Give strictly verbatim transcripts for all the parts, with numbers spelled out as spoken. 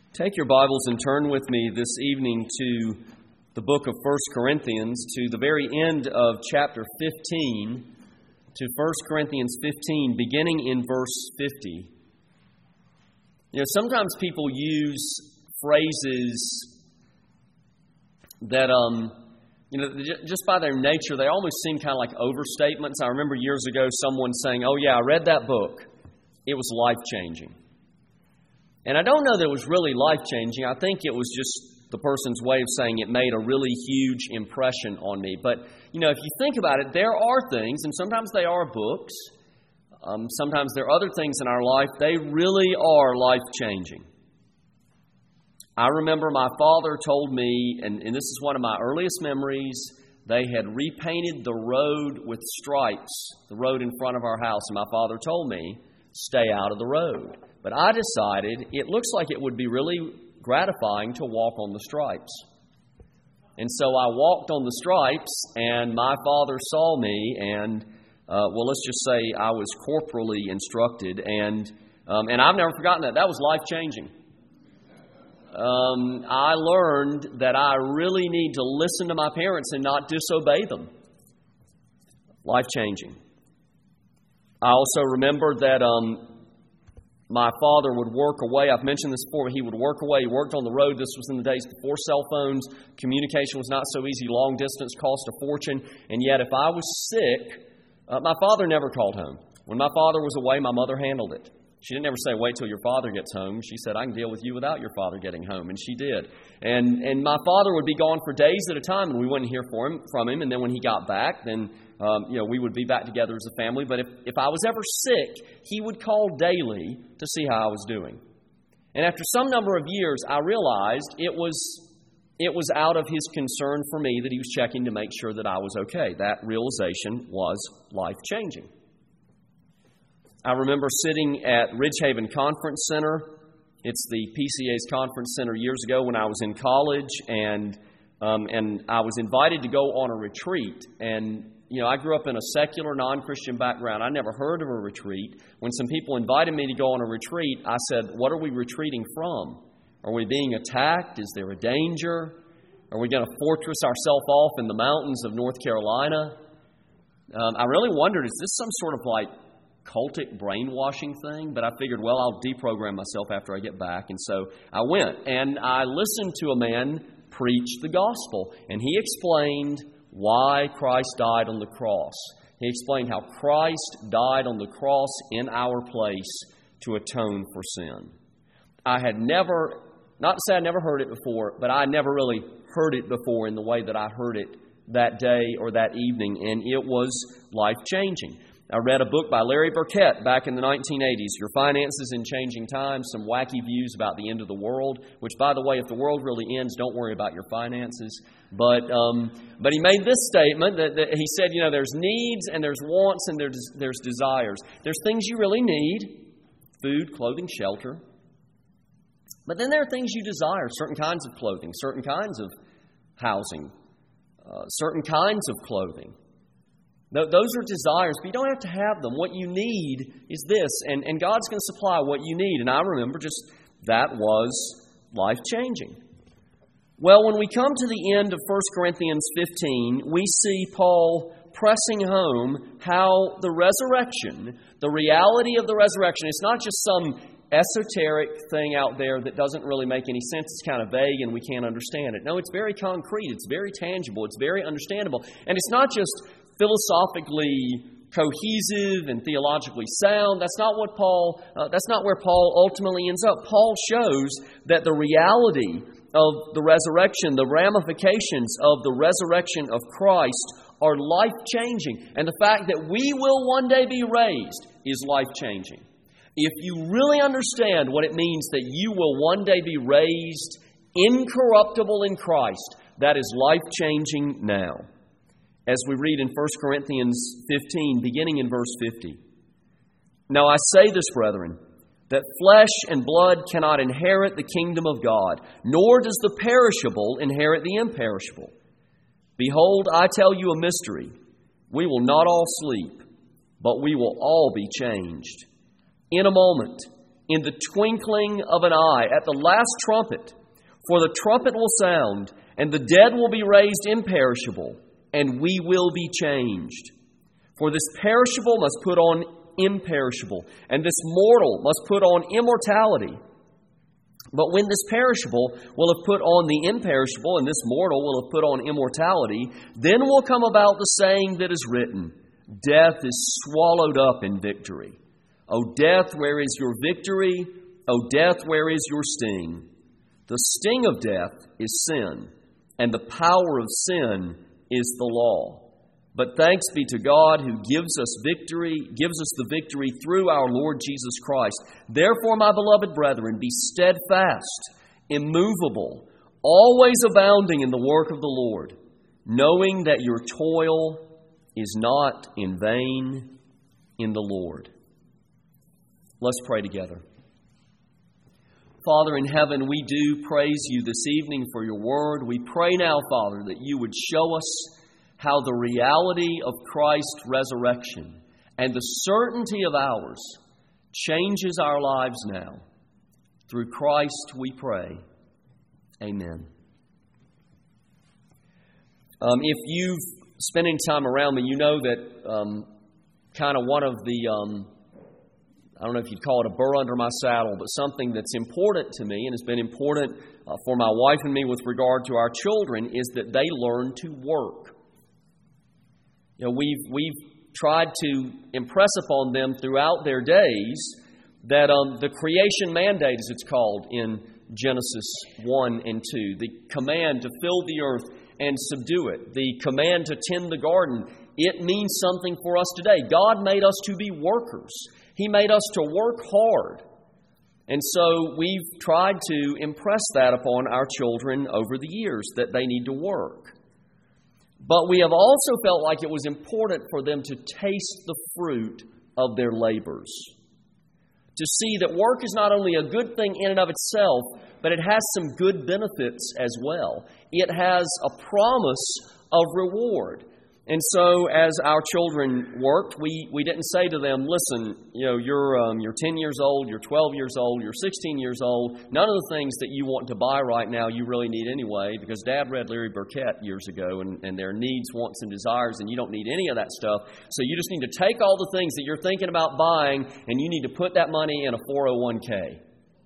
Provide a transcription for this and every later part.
Take your Bibles and turn with me this evening to the book of First Corinthians, to the very end of chapter fifteen, to First Corinthians fifteen, beginning in verse fifty. You know, sometimes people use phrases that, um, you know, just by their nature, they almost seem kind of like overstatements. I remember years ago someone saying, "Oh yeah, I read that book. It was life-changing." And I don't know that it was really life-changing. I think it was just the person's way of saying it made a really huge impression on me. But, you know, if you think about it, there are things, and sometimes they are books. Um, sometimes there are other things in our life. They really are life-changing. I remember my father told me, and, and this is one of my earliest memories, they had repainted the road with stripes, the road in front of our house. And my father told me, stay out of the road. But I decided it looks like it would be really gratifying to walk on the stripes. And so I walked on the stripes, and my father saw me, and, uh, well, let's just say I was corporally instructed. And um, and I've never forgotten that. That was life-changing. Um, I learned that I really need to listen to my parents and not disobey them. Life-changing. I also remember that um, my father would work away. I've mentioned this before. He would work away. He worked on the road. This was in the days before cell phones. Communication was not so easy. Long distance cost a fortune. And yet, if I was sick, uh, my father never called home. When my father was away, my mother handled it. She didn't ever say, wait till your father gets home. She said, I can deal with you without your father getting home. And she did. And and my father would be gone for days at a time, and we wouldn't hear for him, from him. And then when he got back, then um, you know we would be back together as a family. But if, if I was ever sick, he would call daily to see how I was doing. And after some number of years, I realized it was it was out of his concern for me that he was checking to make sure that I was okay. That realization was life-changing. I remember sitting at Ridgehaven Conference Center. It's the P C A's conference center years ago when I was in college, and um, and I was invited to go on a retreat. And, you know, I grew up in a secular, non-Christian background. I never heard of a retreat. When some people invited me to go on a retreat, I said, what are we retreating from? Are we being attacked? Is there a danger? Are we going to fortress ourselves off in the mountains of North Carolina? Um, I really wondered, is this some sort of like cultic brainwashing thing? But I figured, well, I'll deprogram myself after I get back. And so I went, and I listened to a man preach the gospel. And he explained why Christ died on the cross. He explained how Christ died on the cross in our place to atone for sin. I had never, not to say I never heard it before, but I never really heard it before in the way that I heard it that day or that evening. And it was life-changing. I read a book by Larry Burkett back in the nineteen eighties, Your Finances in Changing Times, some wacky views about the end of the world, which, by the way, if the world really ends, don't worry about your finances. But um, but he made this statement that, that he said, you know, there's needs and there's wants and there's, there's desires. There's things you really need, food, clothing, shelter. But then there are things you desire, certain kinds of clothing, certain kinds of housing, uh, certain kinds of clothing. Those are desires, but you don't have to have them. What you need is this, and, and God's going to supply what you need. And I remember just that was life-changing. Well, when we come to the end of First Corinthians fifteen, we see Paul pressing home how the resurrection, the reality of the resurrection, it's not just some esoteric thing out there that doesn't really make any sense. It's kind of vague and we can't understand it. No, it's very concrete. It's very tangible. It's very understandable. And it's not just philosophically cohesive and theologically sound. That's not what Paul, uh, that's not where Paul ultimately ends up. Paul shows that the reality of the resurrection, the ramifications of the resurrection of Christ are life-changing. And the fact that we will one day be raised is life-changing. If you really understand what it means that you will one day be raised incorruptible in Christ, that is life-changing now. As we read in First Corinthians fifteen, beginning in verse fifty. Now I say this, brethren, that flesh and blood cannot inherit the kingdom of God, nor does the perishable inherit the imperishable. Behold, I tell you a mystery. We will not all sleep, but we will all be changed. In a moment, in the twinkling of an eye, at the last trumpet. For the trumpet will sound, and the dead will be raised imperishable, and we will be changed. For this perishable must put on imperishable, and this mortal must put on immortality. But when this perishable will have put on the imperishable, and this mortal will have put on immortality, then will come about the saying that is written, Death is swallowed up in victory. O death, where is your victory? O death, where is your sting? The sting of death is sin, and the power of sin is the law. But thanks be to God who gives us victory, gives us the victory through our Lord Jesus Christ. Therefore, my beloved brethren, be steadfast, immovable, always abounding in the work of the Lord, knowing that your toil is not in vain in the Lord. Let's pray together. Father in heaven, we do praise you this evening for your word. We pray now, Father, that you would show us how the reality of Christ's resurrection and the certainty of ours changes our lives now. Through Christ we pray. Amen. Um, if you've spent any time around me, you know that um, kind of one of the, um, I don't know if you'd call it a burr under my saddle, but something that's important to me and has been important uh, for my wife and me with regard to our children is that they learn to work. You know, we've we've tried to impress upon them throughout their days that um, the creation mandate, as it's called in Genesis one and two, the command to fill the earth and subdue it, the command to tend the garden, it means something for us today. God made us to be workers. He made us to work hard. And so we've tried to impress that upon our children over the years, that they need to work. But we have also felt like it was important for them to taste the fruit of their labors. To see that work is not only a good thing in and of itself, but it has some good benefits as well. It has a promise of reward. And so as our children worked, we, we didn't say to them, listen, you know, you're um, you're ten years old, you're twelve years old, you're sixteen years old. None of the things that you want to buy right now you really need anyway, because Dad read Larry Burkett years ago, and, and their needs, wants, and desires, and you don't need any of that stuff. So you just need to take all the things that you're thinking about buying, and you need to put that money in a four oh one k.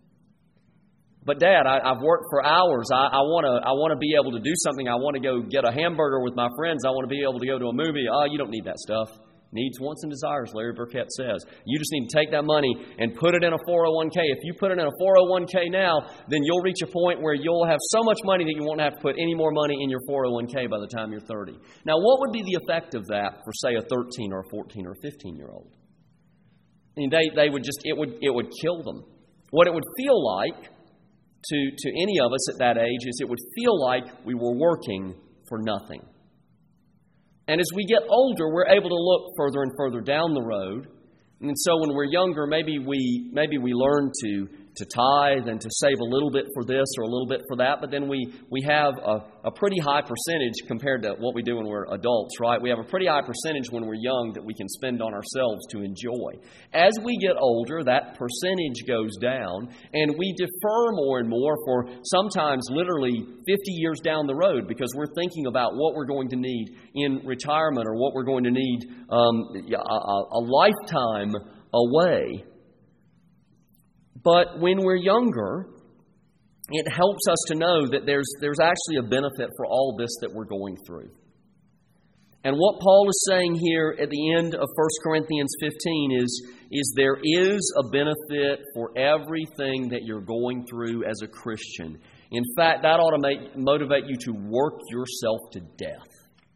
But Dad, I, I've worked for hours. I, I want to I want to be able to do something. I want to go get a hamburger with my friends. I want to be able to go to a movie. Oh, you don't need that stuff. Needs, wants, and desires, Larry Burkett says. You just need to take that money and put it in a four oh one k. If you put it in a four oh one k now, then you'll reach a point where you'll have so much money that you won't have to put any more money in your four oh one k by the time you're thirty. Now, what would be the effect of that for, say, a thirteen or a fourteen or a fifteen-year-old? I mean, they, they would just, it would, it would kill them. What it would feel like To, to any of us at that age is it would feel like we were working for nothing. And as we get older, we're able to look further and further down the road. And so when we're younger, maybe we maybe we learn to to tithe and to save a little bit for this or a little bit for that, but then we, we have a, a pretty high percentage compared to what we do when we're adults, right? We have a pretty high percentage when we're young that we can spend on ourselves to enjoy. As we get older, that percentage goes down, and we defer more and more for sometimes literally fifty years down the road, because we're thinking about what we're going to need in retirement or what we're going to need um, a, a lifetime away. But when we're younger, it helps us to know that there's there's actually a benefit for all this that we're going through. And what Paul is saying here at the end of First Corinthians fifteen is, is there is a benefit for everything that you're going through as a Christian. In fact, that ought to make, motivate you to work yourself to death.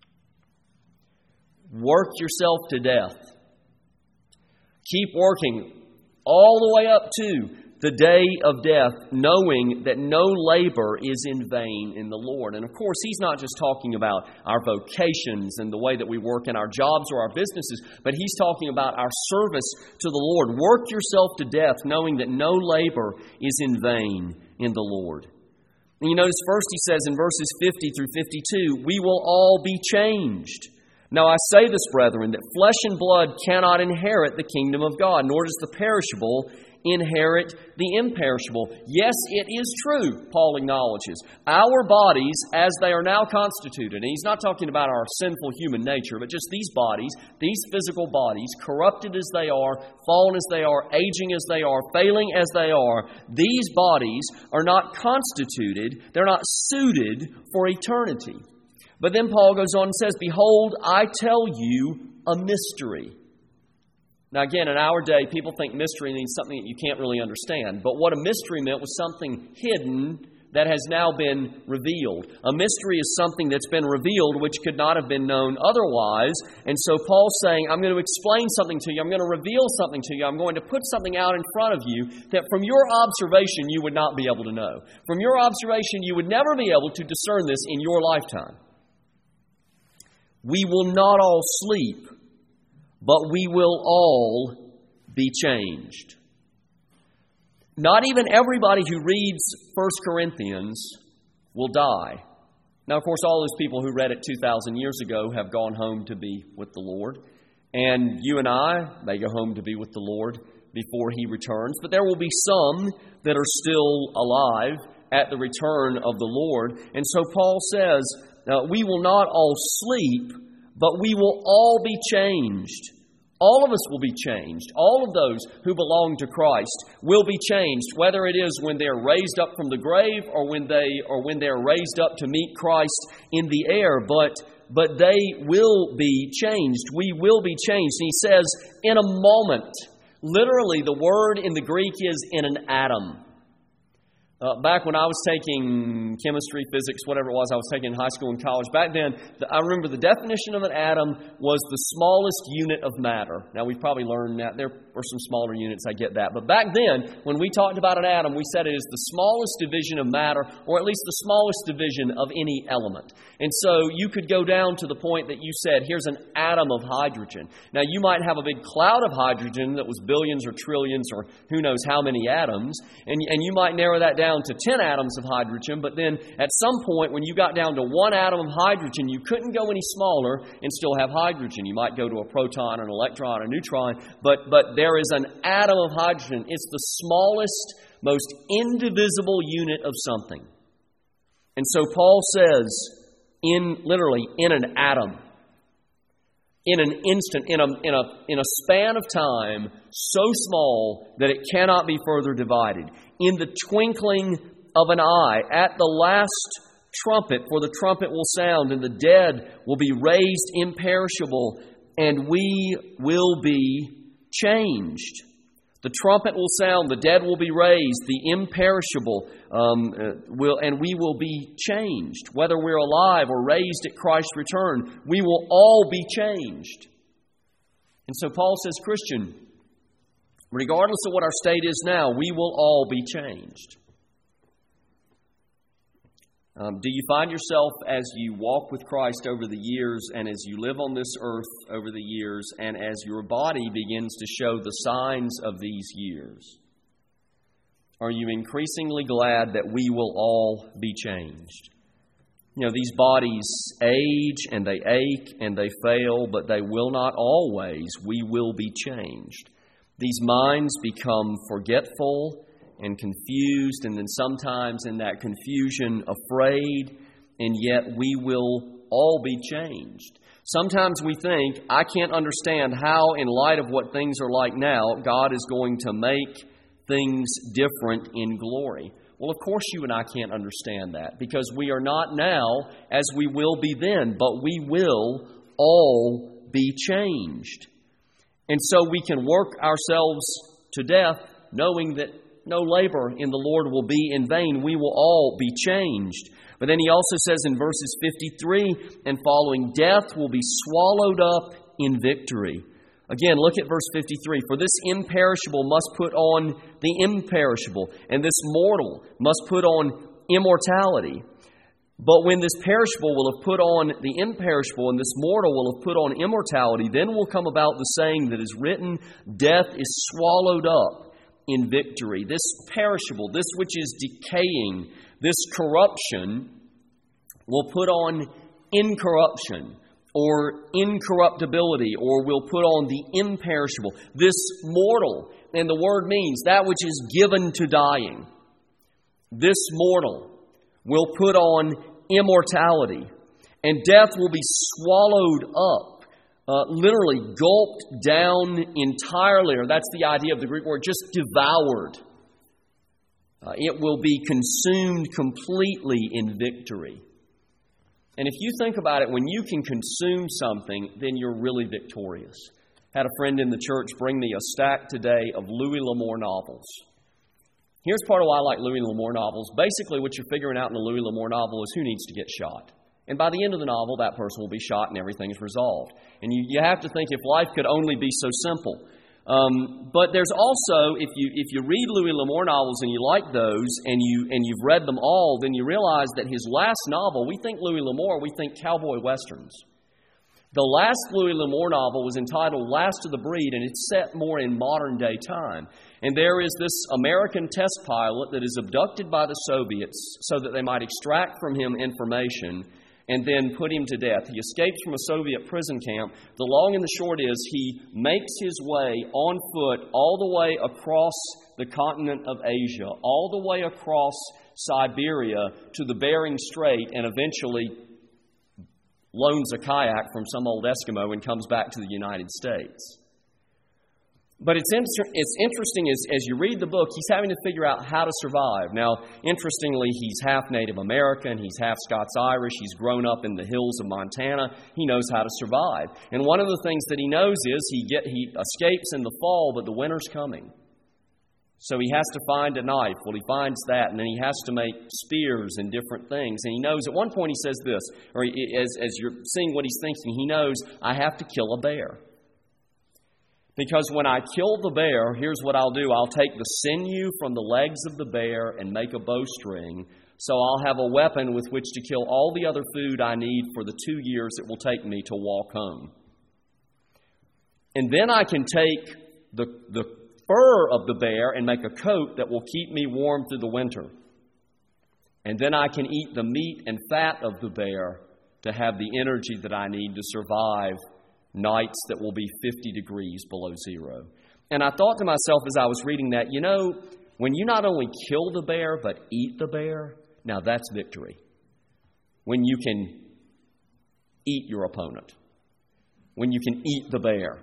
Work yourself to death. Keep working all the way up to the day of death, knowing that no labor is in vain in the Lord. And of course, he's not just talking about our vocations and the way that we work in our jobs or our businesses, but he's talking about our service to the Lord. Work yourself to death, knowing that no labor is in vain in the Lord. And you notice first he says in verses fifty through fifty-two, we will all be changed. Now I say this, brethren, that flesh and blood cannot inherit the kingdom of God, nor does the perishable inherit the imperishable. Yes, it is true, Paul acknowledges. Our bodies, as they are now constituted, and he's not talking about our sinful human nature, but just these bodies, these physical bodies, corrupted as they are, fallen as they are, aging as they are, failing as they are, these bodies are not constituted, they're not suited for eternity. But then Paul goes on and says, "Behold, I tell you a mystery." Now again, in our day, people think mystery means something that you can't really understand. But what a mystery meant was something hidden that has now been revealed. A mystery is something that's been revealed which could not have been known otherwise. And so Paul's saying, I'm going to explain something to you. I'm going to reveal something to you. I'm going to put something out in front of you that from your observation you would not be able to know. From your observation you would never be able to discern this in your lifetime. We will not all sleep, but we will all be changed. Not even everybody who reads First Corinthians will die. Now, of course, all those people who read it two thousand years ago have gone home to be with the Lord. And you and I may go home to be with the Lord before He returns. But there will be some that are still alive at the return of the Lord. And so Paul says, uh, we will not all sleep, but we will all be changed. All of us will be changed. All of those who belong to Christ will be changed, whether it is when they're raised up from the grave or when they or when they're raised up to meet Christ in the air. But but they will be changed. We will be changed. And he says, in a moment. Literally, the word in the Greek is in an atom. Uh, back when I was taking chemistry, physics, whatever it was, I was taking in high school and college. Back then, the, I remember the definition of an atom was the smallest unit of matter. Now, we've probably learned that. There are some smaller units, I get that. But back then, when we talked about an atom, we said it is the smallest division of matter, or at least the smallest division of any element. And so you could go down to the point that you said, here's an atom of hydrogen. Now, you might have a big cloud of hydrogen that was billions or trillions or who knows how many atoms, and, and you might narrow that down to ten atoms of hydrogen, but then at some point when you got down to one atom of hydrogen, you couldn't go any smaller and still have hydrogen. You might go to a proton, an electron, a neutron, but, but there is an atom of hydrogen. It's the smallest, most indivisible unit of something. And so Paul says, in literally in an atom, in an instant, in a, in a, in a span of time so small that it cannot be further divided, in the twinkling of an eye, at the last trumpet, for the trumpet will sound, and the dead will be raised imperishable, and we will be changed. The trumpet will sound, the dead will be raised, the imperishable um, uh, will, and we will be changed. Whether we're alive or raised at Christ's return, we will all be changed. And so Paul says, Christian, regardless of what our state is now, we will all be changed. Um, do you find yourself, as you walk with Christ over the years and as you live on this earth over the years and as your body begins to show the signs of these years, are you increasingly glad that we will all be changed? You know, these bodies age and they ache and they fail, but they will not always. We will be changed. These minds become forgetful and confused, and then sometimes in that confusion afraid, and yet we will all be changed. Sometimes we think, I can't understand how, in light of what things are like now, God is going to make things different in glory. Well, of course you and I can't understand that, because we are not now as we will be then, but we will all be changed. And so we can work ourselves to death knowing that no labor in the Lord will be in vain. We will all be changed. But then he also says in verses fifty-three and following, death will be swallowed up in victory. Again, look at verse fifty-three. For this imperishable must put on the imperishable, and this mortal must put on immortality. But when this perishable will have put on the imperishable, and this mortal will have put on immortality, then will come about the saying that is written, death is swallowed up in victory. This perishable, this which is decaying, this corruption will put on incorruption or incorruptibility, or will put on the imperishable. This mortal, and the word means that which is given to dying. This mortal will put on immortality, and death will be swallowed up, uh, literally gulped down entirely, or that's the idea of the Greek word, just devoured. Uh, it will be consumed completely in victory. And if you think about it, when you can consume something, then you're really victorious. I had a friend in the church bring me a stack today of Louis L'Amour novels. Here's part of why I like Louis L'Amour novels. Basically, what you're figuring out in a Louis L'Amour novel is who needs to get shot. And by the end of the novel, that person will be shot and everything is resolved. And you, you have to think if life could only be so simple. Um, but there's also, if you if you read Louis L'Amour novels and you like those and, you, and you've read them all, then you realize that his last novel, we think Louis L'Amour, we think cowboy westerns. The last Louis L'Amour novel was entitled Last of the Breed, and it's set more in modern-day time. And there is this American test pilot that is abducted by the Soviets so that they might extract from him information and then put him to death. He escapes from a Soviet prison camp. The long and the short is he makes his way on foot all the way across the continent of Asia, all the way across Siberia to the Bering Strait, and eventually loans a kayak from some old Eskimo and comes back to the United States. But it's inter- it's interesting as, as you read the book, he's having to figure out how to survive. Now, interestingly, he's half Native American, he's half Scots-Irish, he's grown up in the hills of Montana. He knows how to survive. And one of the things that he knows is he get he escapes in the fall, but the winter's coming. So he has to find a knife. Well, he finds that, and then he has to make spears and different things. And he knows, at one point he says this, or he, as, as you're seeing what he's thinking, he knows, I have to kill a bear. Because when I kill the bear, here's what I'll do. I'll take the sinew from the legs of the bear and make a bowstring, so I'll have a weapon with which to kill all the other food I need for the two years it will take me to walk home. And then I can take the, the fur of the bear and make a coat that will keep me warm through the winter. And then I can eat the meat and fat of the bear to have the energy that I need to survive nights that will be fifty degrees below zero. And I thought to myself as I was reading that, you know, when you not only kill the bear, but eat the bear, now that's victory. When you can eat your opponent. When you can eat the bear.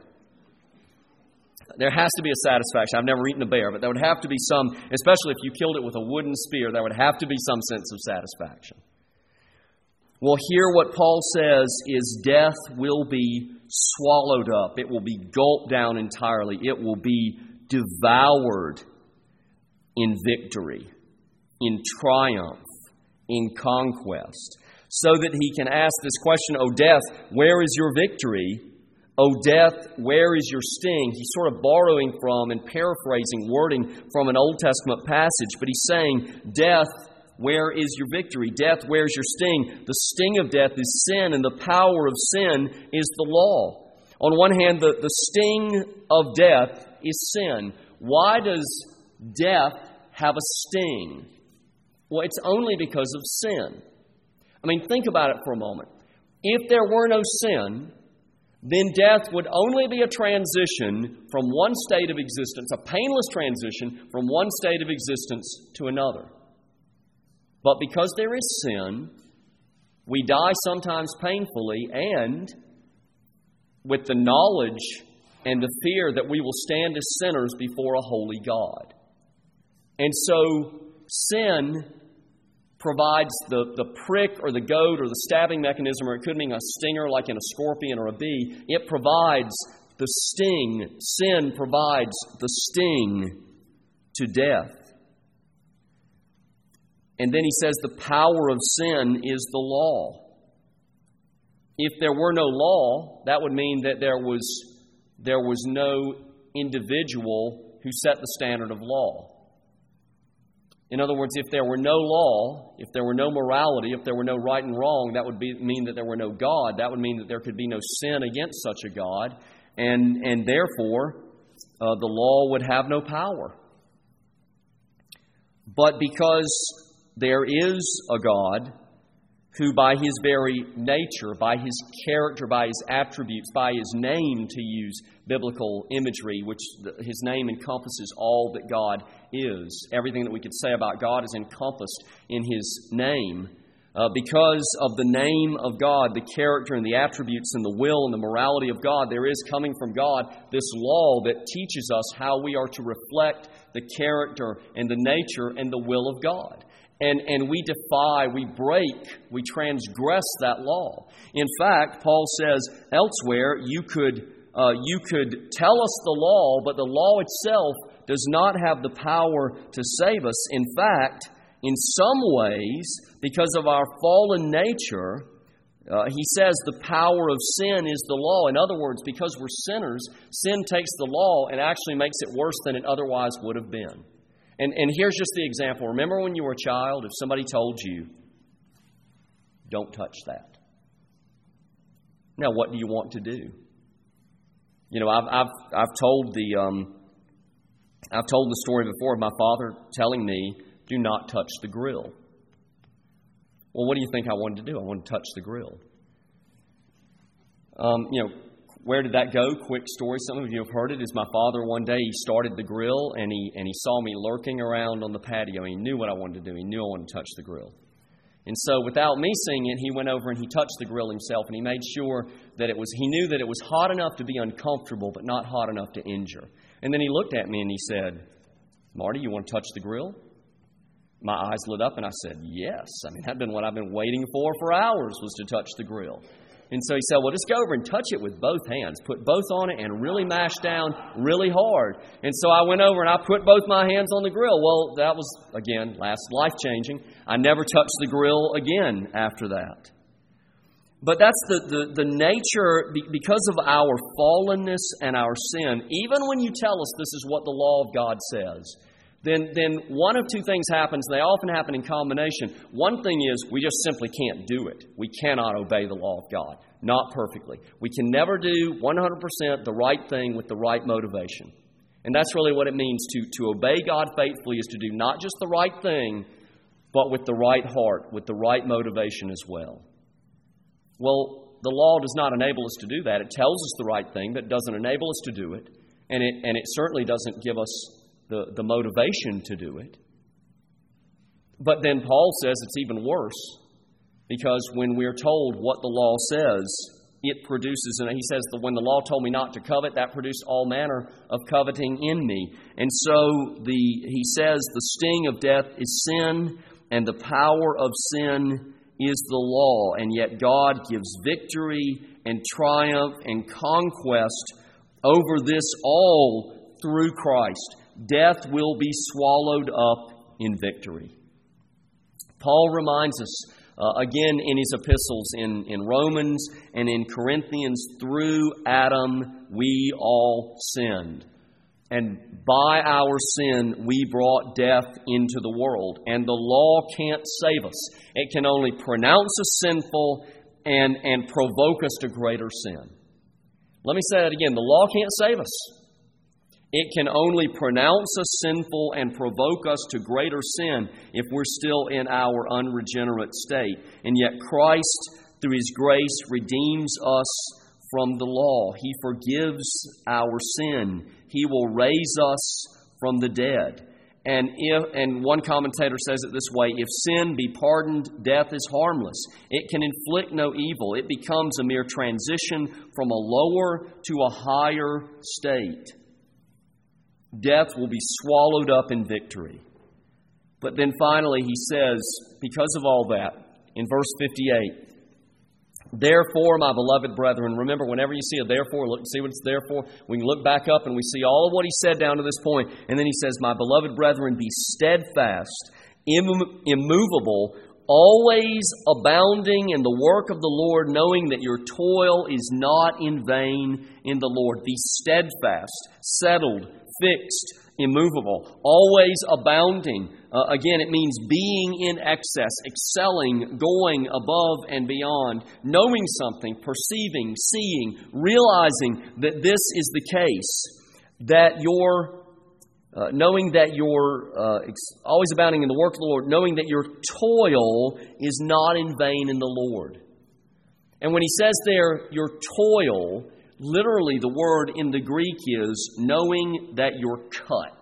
There has to be a satisfaction. I've never eaten a bear, but there would have to be some, especially if you killed it with a wooden spear, there would have to be some sense of satisfaction. Well, here what Paul says is death will be swallowed up. It will be gulped down entirely. It will be devoured in victory, in triumph, in conquest. So that he can ask this question, O death, where is your victory? O death, where is your sting? He's sort of borrowing from and paraphrasing wording from an Old Testament passage, but he's saying, death, where is your victory? Death, where's your sting? The sting of death is sin, and the power of sin is the law. On one hand, the, the sting of death is sin. Why does death have a sting? Well, it's only because of sin. I mean, think about it for a moment. If there were no sin, then death would only be a transition from one state of existence, a painless transition from one state of existence to another. But because there is sin, we die sometimes painfully and with the knowledge and the fear that we will stand as sinners before a holy God. And so sin provides the, the prick or the goad or the stabbing mechanism, or it could mean a stinger like in a scorpion or a bee. It provides the sting. Sin provides the sting to death. And then he says the power of sin is the law. If there were no law, that would mean that there was, there was no individual who set the standard of law. In other words, if there were no law, if there were no morality, if there were no right and wrong, that would be, mean that there were no God. That would mean that there could be no sin against such a God. And, and therefore, uh, the law would have no power. But because there is a God who by His very nature, by His character, by His attributes, by His name, to use biblical imagery, which His name encompasses all that God is. Everything that we could say about God is encompassed in His name. Uh, because of the name of God, the character and the attributes and the will and the morality of God, there is coming from God this law that teaches us how we are to reflect the character and the nature and the will of God. And, and we defy, we break, we transgress that law. In fact, Paul says elsewhere, you could, uh, you could tell us the law, but the law itself does not have the power to save us. In fact, in some ways, because of our fallen nature, uh, he says the power of sin is the law. In other words, because we're sinners, sin takes the law and actually makes it worse than it otherwise would have been. And, and here's just the example. Remember when you were a child, if somebody told you, don't touch that. Now, what do you want to do? You know, I've I've I've told the um, I've told the story before of my father telling me, do not touch the grill. Well, what do you think I wanted to do? I wanted to touch the grill. Um, you know, where did that go? Quick story. Some of you have heard it. Is my father one day, he started the grill and he and he saw me lurking around on the patio. He knew what I wanted to do. He knew I wanted to touch the grill. And so without me seeing it, he went over and he touched the grill himself, and he made sure that it was, he knew that it was hot enough to be uncomfortable, but not hot enough to injure. And then he looked at me and he said, Marty, you want to touch the grill? My eyes lit up and I said, yes. I mean, that'd been what I've been waiting for for hours, was to touch the grill. And so he said, well, just go over and touch it with both hands. Put both on it and really mash down really hard. And so I went over and I put both my hands on the grill. Well, that was, again, last life-changing. I never touched the grill again after that. But that's the, the, the nature, because of our fallenness and our sin, even when you tell us this is what the law of God says, then, then one of two things happens. They often happen in combination. One thing is we just simply can't do it. We cannot obey the law of God, not perfectly. We can never do one hundred percent the right thing with the right motivation. And that's really what it means to, to obey God faithfully, is to do not just the right thing, but with the right heart, with the right motivation as well. Well, the law does not enable us to do that. It tells us the right thing, but it doesn't enable us to do it. And it, and it certainly doesn't give us the, the motivation to do it. But then Paul says it's even worse, because when we're told what the law says, it produces, and he says that when the law told me not to covet, that produced all manner of coveting in me. And so the he says the sting of death is sin, and the power of sin is the law. And yet God gives victory and triumph and conquest over this all through Christ. Death will be swallowed up in victory. Paul reminds us uh, again in his epistles in, in Romans and in Corinthians, through Adam we all sinned. And by our sin we brought death into the world. And the law can't save us. It can only pronounce us sinful and, and provoke us to greater sin. Let me say that again. The law can't save us. It can only pronounce us sinful and provoke us to greater sin if we're still in our unregenerate state. And yet Christ, through His grace, redeems us from the law. He forgives our sin. He will raise us from the dead. And if, and one commentator says it this way, if sin be pardoned, death is harmless. It can inflict no evil. It becomes a mere transition from a lower to a higher state. Death will be swallowed up in victory. But then finally he says, because of all that, in verse fifty-eight, therefore, my beloved brethren, remember, whenever you see a therefore, look, see what it's there for. We can look back up and we see all of what he said down to this point. And then he says, my beloved brethren, be steadfast, imm- immovable, always abounding in the work of the Lord, knowing that your toil is not in vain in the Lord. Be steadfast, settled, fixed, immovable, always abounding. Uh, again, it means being in excess, excelling, going above and beyond, knowing something, perceiving, seeing, realizing that this is the case, that your uh, knowing that you're uh, ex- always abounding in the work of the Lord, knowing that your toil is not in vain in the Lord. And when he says there, your toil, literally the word in the Greek is knowing that you're cut.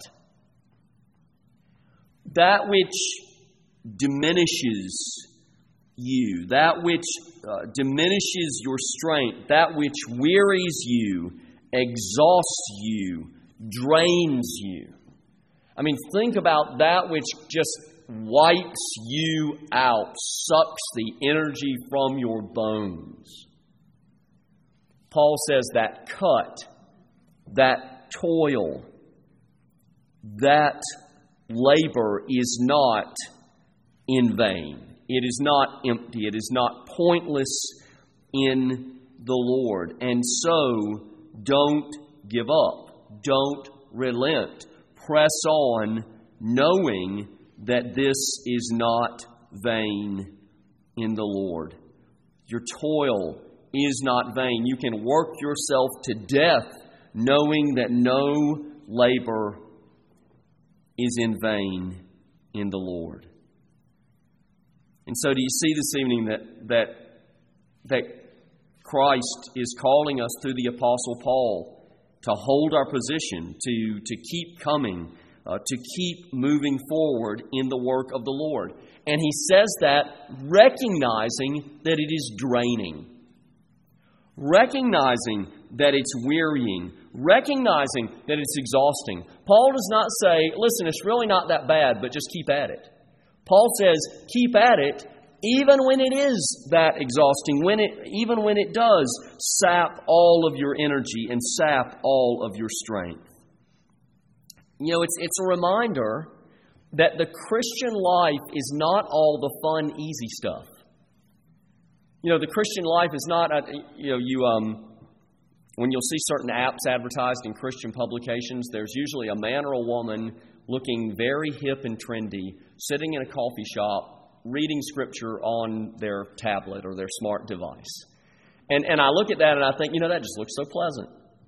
That which diminishes you, that which uh, diminishes your strength, that which wearies you, exhausts you, drains you. I mean, think about that which just wipes you out, sucks the energy from your bones. Paul says that cut, that toil, that labor is not in vain. It is not empty. It is not pointless in the Lord. And so, don't give up. Don't relent. Press on, knowing that this is not vain in the Lord. Your toil is not vain. You can work yourself to death, knowing that no labor is in vain in the Lord. And so do you see this evening that that that Christ is calling us through the Apostle Paul to hold our position, to, to keep coming, uh, to keep moving forward in the work of the Lord. And he says that recognizing that it is draining, recognizing that it's wearying, recognizing that it's exhausting. Paul does not say, listen, it's really not that bad, but just keep at it. Paul says, keep at it, even when it is that exhausting, when it, even when it does sap all of your energy and sap all of your strength. You know, it's, it's a reminder that the Christian life is not all the fun, easy stuff. You know, the Christian life is not, you know, you um, when you'll see certain apps advertised in Christian publications, there's usually a man or a woman looking very hip and trendy, sitting in a coffee shop, reading Scripture on their tablet or their smart device. And and I look at that and I think, you know, that just looks so pleasant.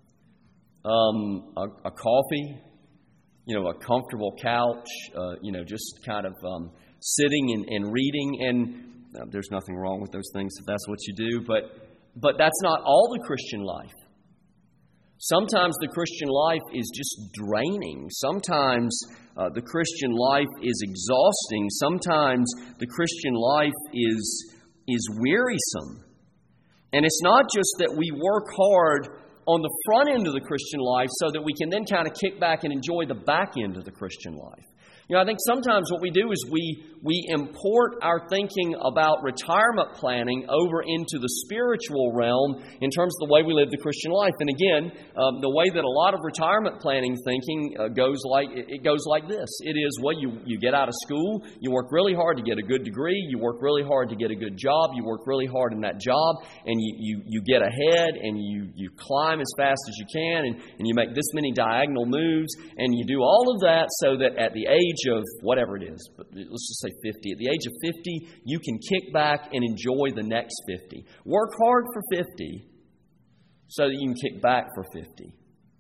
Um, a, a coffee, you know, a comfortable couch, uh, you know, just kind of um, sitting and, and reading. And uh, there's nothing wrong with those things if that's what you do. But but that's not all the Christian life. Sometimes the Christian life is just draining. Sometimes uh, the Christian life is exhausting. Sometimes the Christian life is, is wearisome. And it's not just that we work hard on the front end of the Christian life so that we can then kind of kick back and enjoy the back end of the Christian life. You know, I think sometimes what we do is we we import our thinking about retirement planning over into the spiritual realm in terms of the way we live the Christian life. And again, um, the way that a lot of retirement planning thinking uh, goes like it goes like this. It is, well, you, you get out of school, you work really hard to get a good degree, you work really hard to get a good job, you work really hard in that job, and you, you, you get ahead and you, you climb as fast as you can, and, and you make this many diagonal moves, and you do all of that so that at the age of whatever it is, but let's just say fifty. At the age of fifty, you can kick back and enjoy the next fifty. Work hard for fifty so that you can kick back for fifty.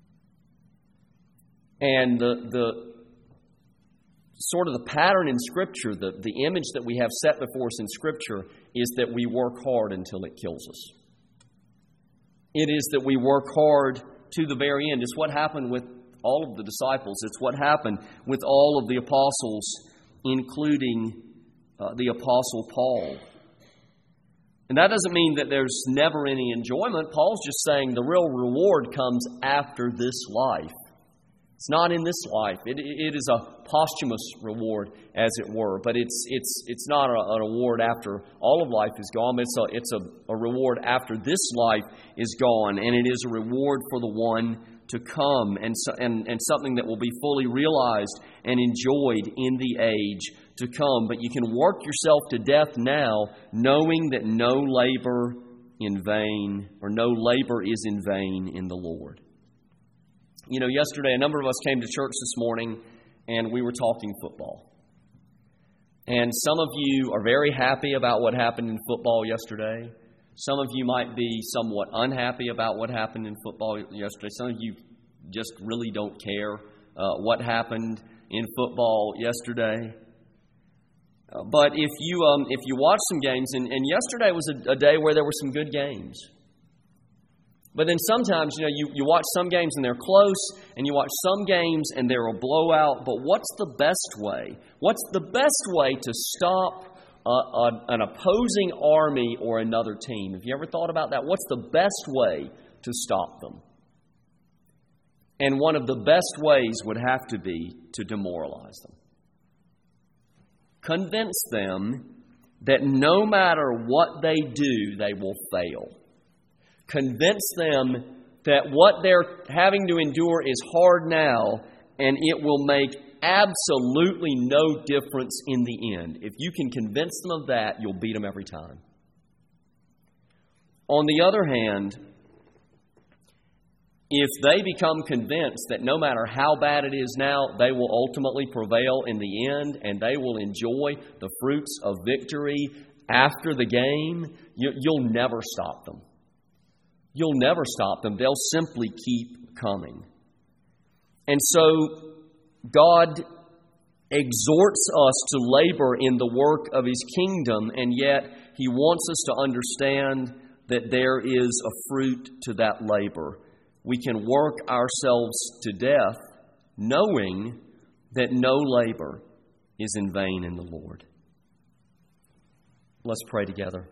And the the sort of the pattern in Scripture, the, the image that we have set before us in Scripture is that we work hard until it kills us. It is that we work hard to the very end. It's what happened with all of the disciples. It's what happened with all of the apostles, including uh, the Apostle Paul. And that doesn't mean that there's never any enjoyment. Paul's just saying the real reward comes after this life. It's not in this life. It, it is a posthumous reward, as it were. But it's it's it's not a, an award after all of life is gone. But it's a it's a, a reward after this life is gone, and it is a reward for the one to come, and, so, and and something that will be fully realized and enjoyed in the age to come. But you can work yourself to death now, knowing that no labor in vain, or no labor is in vain in the Lord. You know, yesterday a number of us came to church this morning, and we were talking football. And some of you are very happy about what happened in football yesterday. Some of you might be somewhat unhappy about what happened in football yesterday. Some of you just really don't care uh, what happened in football yesterday. Uh, but if you um, if you watch some games, and, and yesterday was a, a day where there were some good games. But then sometimes, you know, you, you watch some games and they're close, and you watch some games and they're a blowout. But what's the best way? What's the best way to stop a, a, an opposing army or another team? Have you ever thought about that? What's the best way to stop them? And one of the best ways would have to be to demoralize them. Convince them that no matter what they do, they will fail. Convince them that what they're having to endure is hard now, and it will make absolutely no difference in the end. If you can convince them of that, you'll beat them every time. On the other hand, if they become convinced that no matter how bad it is now, they will ultimately prevail in the end, and they will enjoy the fruits of victory after the game, you, you'll never stop them. You'll never stop them. They'll simply keep coming. And so God exhorts us to labor in the work of His kingdom, and yet He wants us to understand that there is a fruit to that labor. We can work ourselves to death knowing that no labor is in vain in the Lord. Let's pray together.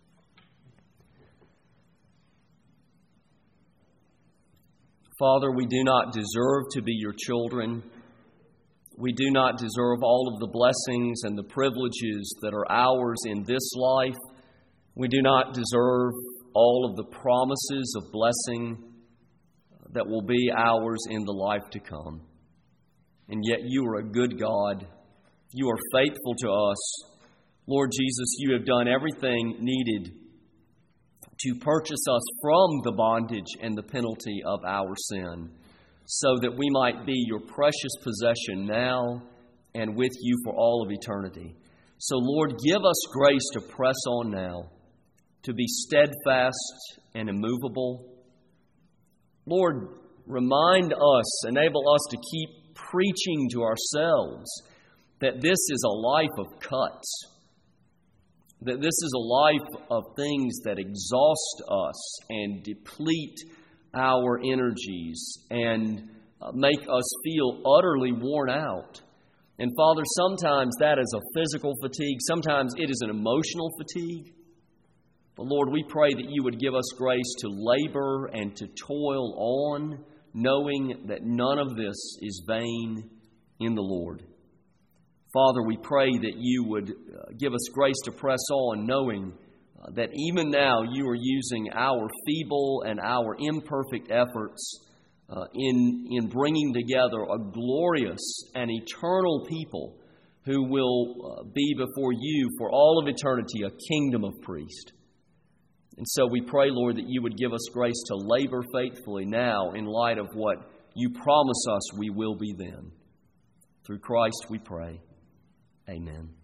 Father, we do not deserve to be your children. We do not deserve all of the blessings and the privileges that are ours in this life. We do not deserve all of the promises of blessing that will be ours in the life to come. And yet you are a good God. You are faithful to us. Lord Jesus, you have done everything needed to purchase us from the bondage and the penalty of our sin, so that we might be your precious possession now and with you for all of eternity. So, Lord, give us grace to press on now, to be steadfast and immovable. Lord, remind us, enable us to keep preaching to ourselves that this is a life of cuts, that this is a life of things that exhaust us and deplete our energies and make us feel utterly worn out. And Father, sometimes that is a physical fatigue, sometimes it is an emotional fatigue. But Lord, we pray that you would give us grace to labor and to toil on, knowing that none of this is vain in the Lord. Father, we pray that you would uh, give us grace to press on, knowing uh, that even now you are using our feeble and our imperfect efforts uh, in, in bringing together a glorious and eternal people who will uh, be before you for all of eternity, a kingdom of priests. And so we pray, Lord, that you would give us grace to labor faithfully now in light of what you promise us we will be then. Through Christ we pray. Amen.